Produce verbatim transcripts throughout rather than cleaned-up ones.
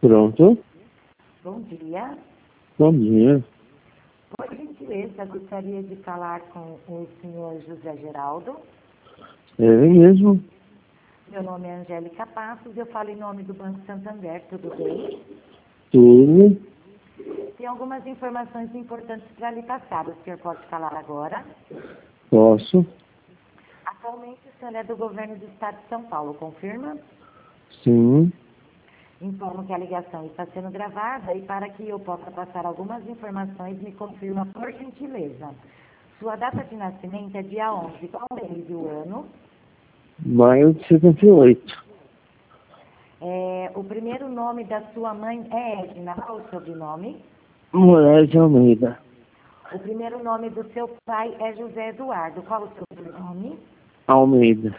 Pronto. Bom dia. Bom dia. Por gentileza, gostaria de falar com o senhor José Geraldo. É ele mesmo. Meu nome é Angélica Passos, eu falo em nome do Banco Santander, tudo bem? Tudo. Tem algumas informações importantes para lhe passar. O senhor pode falar agora? Posso? Atualmente o senhor é do governo do estado de São Paulo, confirma? Sim. Informo que a ligação está sendo gravada e para que eu possa passar algumas informações, me confirma por gentileza. Sua data de nascimento é dia onze, qual mês e o ano? Maio de setenta e oito. É, o primeiro nome da sua mãe é Edna, qual o sobrenome? Moraes de Almeida. O primeiro nome do seu pai é José Eduardo, qual o seu sobrenome? Almeida.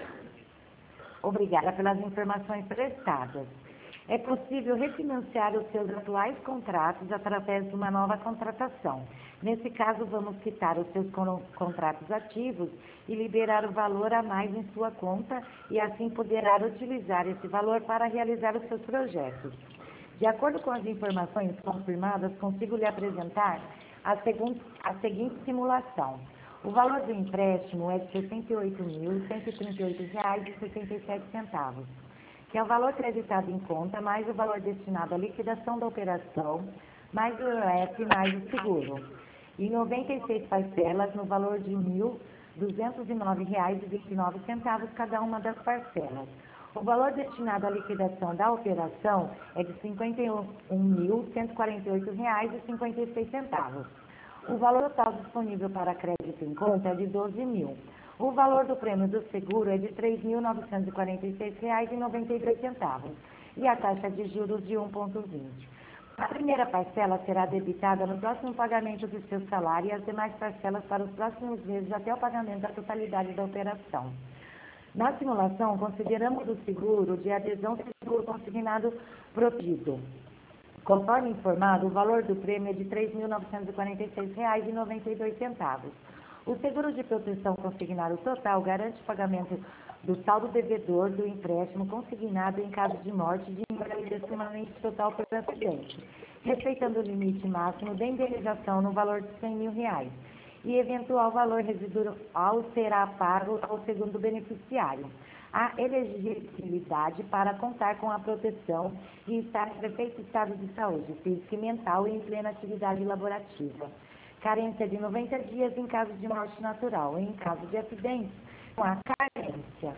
Obrigada pelas informações prestadas. É possível refinanciar os seus atuais contratos através de uma nova contratação. Nesse caso, vamos quitar os seus con- contratos ativos e liberar o valor a mais em sua conta e assim poderá utilizar esse valor para realizar os seus projetos. De acordo com as informações confirmadas, consigo lhe apresentar a, segun- a seguinte simulação. O valor do empréstimo é de sessenta e oito mil, cento e trinta e oito reais e sessenta e sete centavos, que é o valor creditado em conta, mais o valor destinado à liquidação da operação, mais o I O F, mais o seguro. E noventa e seis parcelas no valor de mil duzentos e nove reais e vinte e nove centavos cada uma das parcelas. O valor destinado à liquidação da operação é de cinquenta e um mil, cento e quarenta e oito reais e cinquenta e seis centavos. O valor total disponível para crédito em conta é de doze mil. O valor do prêmio do seguro é de três mil novecentos e quarenta e seis reais e noventa e dois centavos e a taxa de juros de um vírgula vinte. A primeira parcela será debitada no próximo pagamento do seu salário e as demais parcelas para os próximos meses até o pagamento da totalidade da operação. Na simulação, consideramos o seguro de adesão seguro consignado protegido. Conforme informado, o valor do prêmio é de três mil novecentos e quarenta e seis reais e noventa e dois centavos. O seguro de proteção consignado total garante o pagamento do saldo devedor do empréstimo consignado em caso de morte de invalidez permanente total por acidente, respeitando o limite máximo de indenização no valor de cem mil reais. E eventual valor residual será pago ao segundo beneficiário. A elegibilidade para contar com a proteção e estar em perfeito estado de saúde física e mental e em plena atividade laborativa. Carência de noventa dias em caso de morte natural e em caso de acidente, com a carência.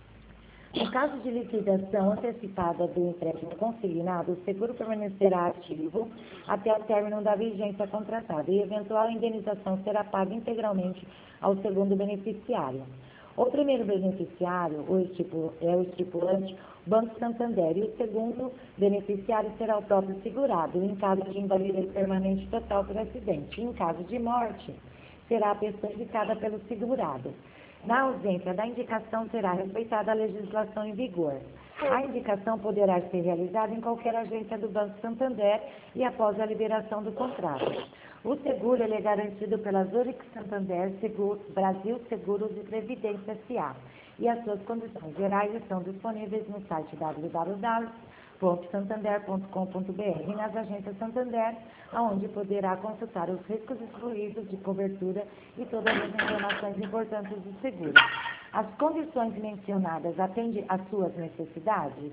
No caso de liquidação antecipada do empréstimo consignado, o seguro permanecerá ativo até o término da vigência contratada e eventual indenização será paga integralmente ao segundo beneficiário. O primeiro beneficiário o estipu, é o estipulante Banco Santander e o segundo beneficiário será o próprio segurado, em caso de invalidez permanente total por acidente. Em caso de morte, será a pessoa indicada pelo segurado. Na ausência da indicação, será respeitada a legislação em vigor. A indicação poderá ser realizada em qualquer agência do Banco Santander e após a liberação do contrato. O seguro ele é garantido pela Zurich Santander Seguro, Brasil Seguros e Previdência S A e as suas condições gerais estão disponíveis no site w w w ponto santander ponto com ponto b r e nas agências Santander, onde poderá consultar os riscos excluídos de cobertura e todas as informações importantes do seguro. As condições mencionadas atendem às suas necessidades?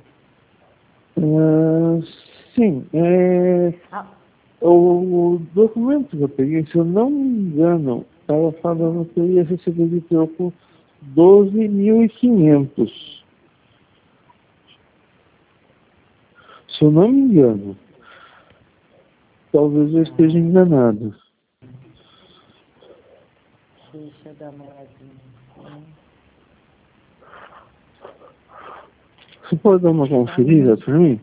Ah, sim. É... Ah, O documento que eu peguei, se eu não me engano, estava falando que eu ia receber de troco doze mil e quinhentos. Se eu não me engano. Talvez eu esteja enganado. deixa eu dar uma olhadinha. Você pode dar uma conferida para mim?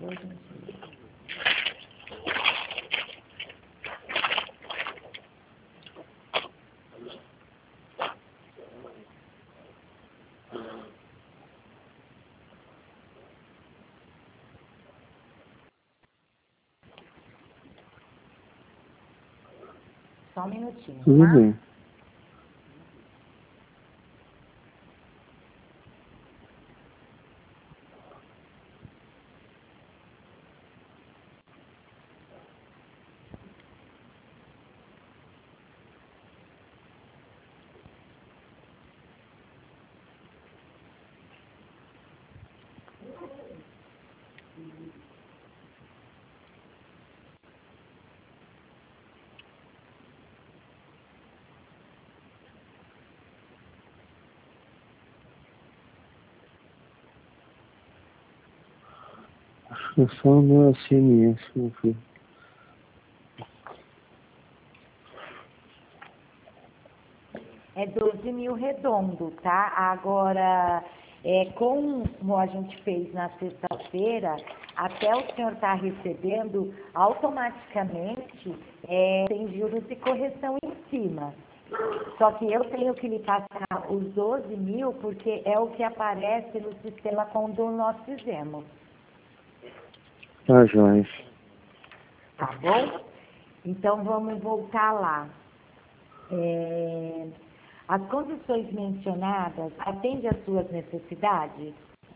Só um minutinho, Tudo tá? bem. É só o meu S M S, vamos ver. É doze mil redondo, tá? Agora, é, como a gente fez na sexta-feira, até o senhor estar recebendo, automaticamente é, tem juros e correção em cima. Só que eu tenho que lhe passar os doze mil, porque é o que aparece no sistema quando nós fizemos. Tá, joia. Tá bom? Então, vamos voltar lá. É, as condições mencionadas atendem às suas necessidades?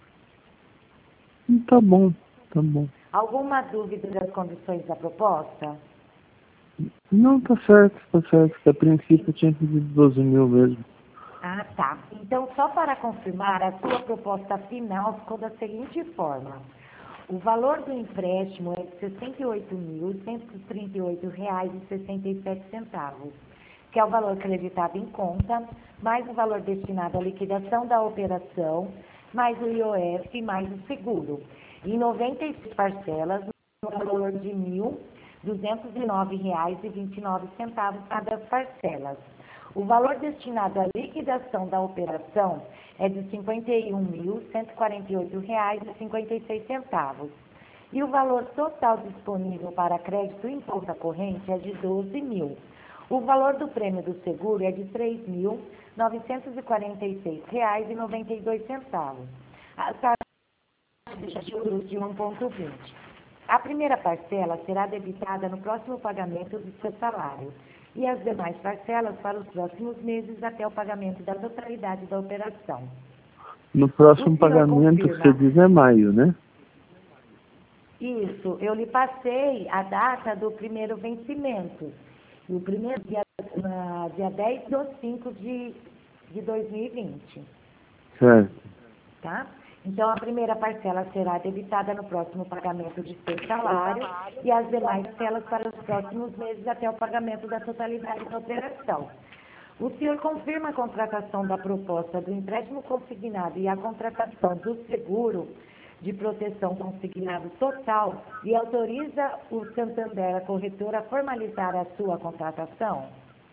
Tá bom, tá bom. Alguma dúvida das condições da proposta? Não, tá certo, tá certo. A princípio eu tinha pedido doze mil mesmo. Ah, tá. Então, só para confirmar, a sua proposta final ficou da seguinte forma. O valor do empréstimo é de sessenta e oito mil, cento e trinta e oito reais e sessenta e sete centavos, que é o valor acreditado em conta, mais o valor destinado à liquidação da operação, mais o I O F, mais o seguro. Em noventa e seis parcelas, no valor de mil duzentos e nove reais e vinte e nove centavos cada parcelas. O valor destinado à liquidação da operação é de cinquenta e um mil, cento e quarenta e oito reais e cinquenta e seis centavos. E o valor total disponível para crédito em conta corrente é de doze mil. O valor do prêmio do seguro é de três mil, novecentos e quarenta e seis reais e noventa e dois centavos. A taxa de juros de um vírgula vinte. A primeira parcela será debitada no próximo pagamento do seu salário e as demais parcelas para os próximos meses até o pagamento da totalidade da operação. No próximo pagamento, confirma. você diz é maio, né? Isso, eu lhe passei a data do primeiro vencimento. E o primeiro dia, na, dia dez de cinco de, de dois mil e vinte. Certo. Tá? Então, a primeira parcela será debitada no próximo pagamento de seu salário e as demais parcelas para os próximos meses até o pagamento da totalidade da operação. O senhor confirma a contratação da proposta do empréstimo consignado e a contratação do seguro de proteção consignado total e autoriza o Santander, a corretora, a formalizar a sua contratação?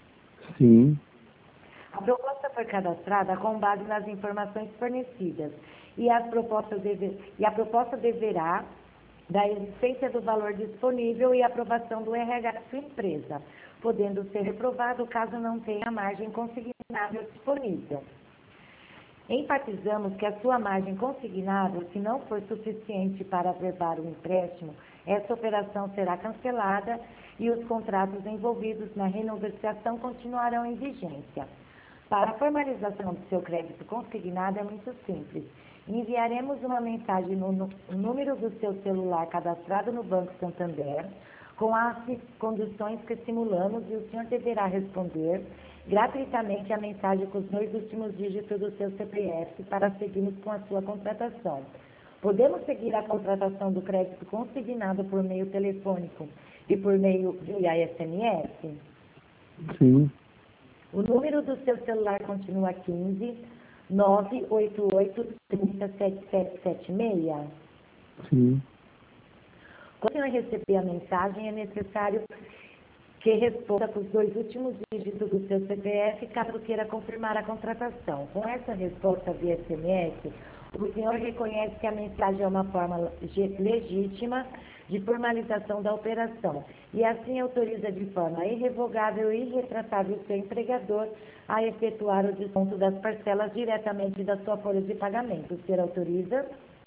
Sim. A proposta foi cadastrada com base nas informações fornecidas e, as propostas deve, e a proposta deverá da existência do valor disponível e aprovação do R H da sua empresa, podendo ser reprovado caso não tenha margem consignável disponível. Enfatizamos que a sua margem consignável, se não for suficiente para averbar o empréstimo, essa operação será cancelada e os contratos envolvidos na renegociação continuarão em vigência. Para a formalização do seu crédito consignado é muito simples. Enviaremos uma mensagem no, no número do seu celular cadastrado no Banco Santander, com as condições que simulamos, e o senhor deverá responder gratuitamente a mensagem com os dois últimos dígitos do seu C P F para seguirmos com a sua contratação. Podemos seguir a contratação do crédito consignado por meio telefônico e por meio via S M S? Sim. O número do seu celular continua quinze, nove oito oito, trinta, setenta e sete setenta e seis? Sim. Quando eu receber a mensagem, é necessário que responda com os dois últimos dígitos do seu C P F, caso queira confirmar a contratação. Com essa resposta via S M S, o senhor reconhece que a mensagem é uma forma legítima de formalização da operação e assim autoriza de forma irrevogável e irretratável o seu empregador a efetuar o desconto das parcelas diretamente da sua folha de pagamento. O senhor autoriza?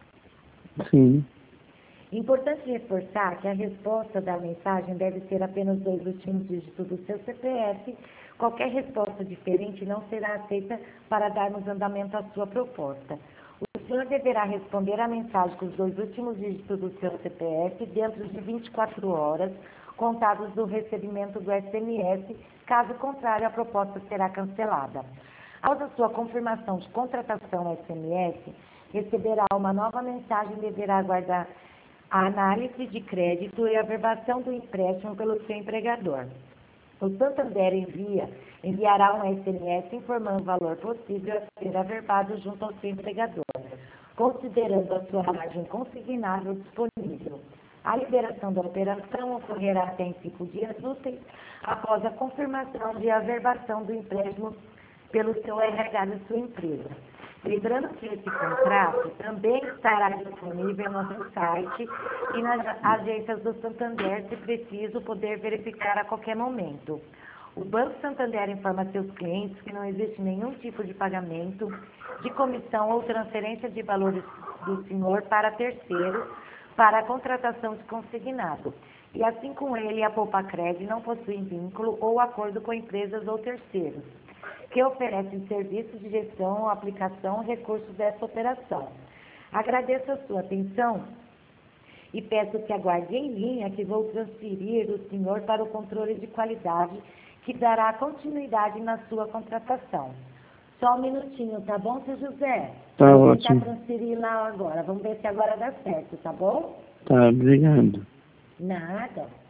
Sim. Importante reforçar que a resposta da mensagem deve ser apenas dois últimos dígitos do seu C P F. Qualquer resposta diferente não será aceita para darmos andamento à sua proposta. O senhor deverá responder a mensagem com os dois últimos dígitos do seu C P F dentro de vinte e quatro horas, contados do recebimento do S M S. Caso contrário, a proposta será cancelada. Após a sua confirmação de contratação S M S, receberá uma nova mensagem e deverá aguardar a análise de crédito e a averbação do empréstimo pelo seu empregador. O Santander envia, enviará um S M S informando o valor possível a ser averbado junto ao seu empregador. considerando a sua margem consignável disponível. A liberação da operação ocorrerá até em cinco dias úteis após a confirmação de averbação do empréstimo pelo seu R H da sua empresa. Lembrando que esse contrato também estará disponível no nosso site e nas agências do Santander, se preciso poder verificar a qualquer momento. O Banco Santander informa a seus clientes que não existe nenhum tipo de pagamento de comissão ou transferência de valores do senhor para terceiro para a contratação de consignado. E assim com ele, a Poupacred não possui vínculo ou acordo com empresas ou terceiros que oferecem serviços de gestão ou aplicação recursos dessa operação. Agradeço a sua atenção e peço que aguarde em linha que vou transferir o senhor para o controle de qualidade que dará continuidade na sua contratação. Só um minutinho, tá bom, seu José? Tá Vou ótimo. tentar transferir lá agora. Vamos ver se agora dá certo, tá bom? Tá, obrigado. Nada.